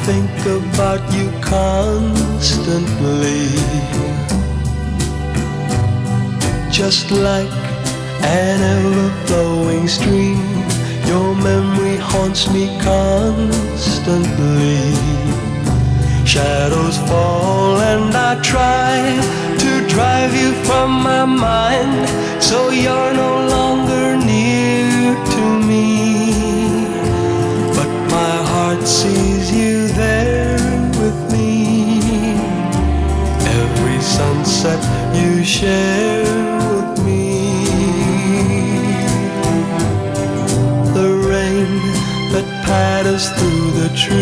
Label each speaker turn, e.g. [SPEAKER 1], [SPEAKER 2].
[SPEAKER 1] think about you constantly. Just like an ever-flowing stream, your memory haunts me constantly. Shadows fall and I try to drive you from my mind, so you're no longer near to me. But my heart sees you there with me. Every sunset you share with me. The rain that patters through the trees